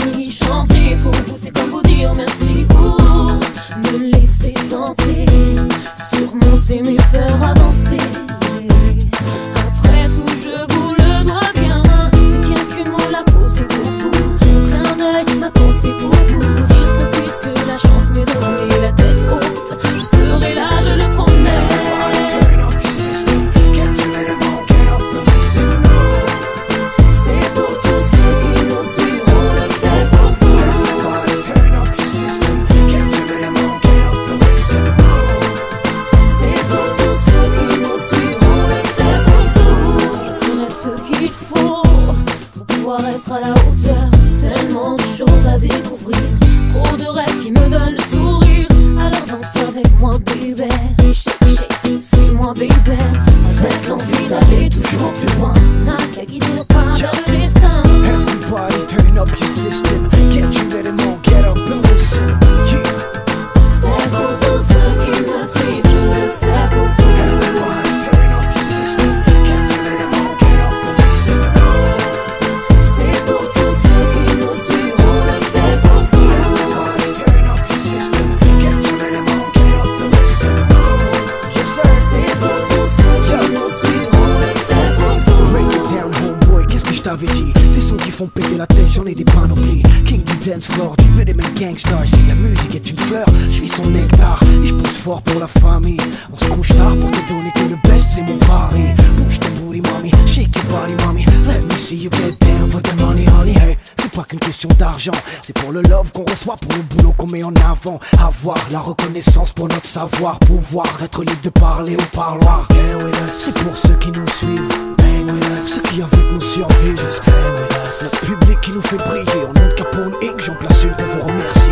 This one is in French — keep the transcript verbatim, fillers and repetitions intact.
fini. Chanter pour vous, c'est comme vous dire merci pour me laisser tenter, surmonter mes peurs, avancer. Après tout, je vous le dois bien. C'est bien qu'une mot la pose est pour vous. Au clin d'œil, ma pensée pour vous. Dire que puisque la chance m'est donnée, la tête haute, je serai là, je le promets. C'est pour tous ceux qui nous suivent, on le fait pour vous. C'est pour tous ceux qui nous suivent, on le fait pour vous. Je ferai ce qu'il faut pour pouvoir être à la hauteur. Tellement de choses à découvrir, trop de rêves qui me donnent le sourire. Alors danse avec moi, baby. Shake, shake, suis-moi, baby. Avec l'envie d'aller toujours plus loin, n'a qu'à guider nos pas vers le destin. Everybody turn up your system. Get you ready, more, get up and listen. Yeah. C'est pour tous ceux qui me suivent, je le fais pour vous. Everybody turn up your system. Get you ready, more, get up and listen. C'est pour tous ceux qui nous suivent, on le fait pour vous. Everybody turn up your system. Get you ready, more, get up and listen. Yes sir. C'est pour tous ceux qui nous suivent, on le fait pour vous. Break it down, homeboy, qu'est-ce que je t'avais dit? Des sons qui font péter la tête, j'en ai des panoplies. King du dance floor, du rhythm and gangstar. Si la musique est une fleur, je suis son nectar. Et je pousse fort pour la famille. On se couche tard pour te donner que le best, c'est mon pari. Bouge ton booty, mommy, shake your body, mommy. Let me see you get down for the money, honey. Hey, c'est pas qu'une question d'argent, c'est pour le love qu'on reçoit, pour le boulot qu'on met en avant. Avoir la reconnaissance pour notre savoir, pouvoir être libre de parler au parloir. Bang with us. C'est pour ceux qui nous suivent. Bang with us. Ceux qui avec nous survivent. Just bang with us. Le public qui nous fait briller. En nom de Capone Inc, j'en place une pour vous remercier.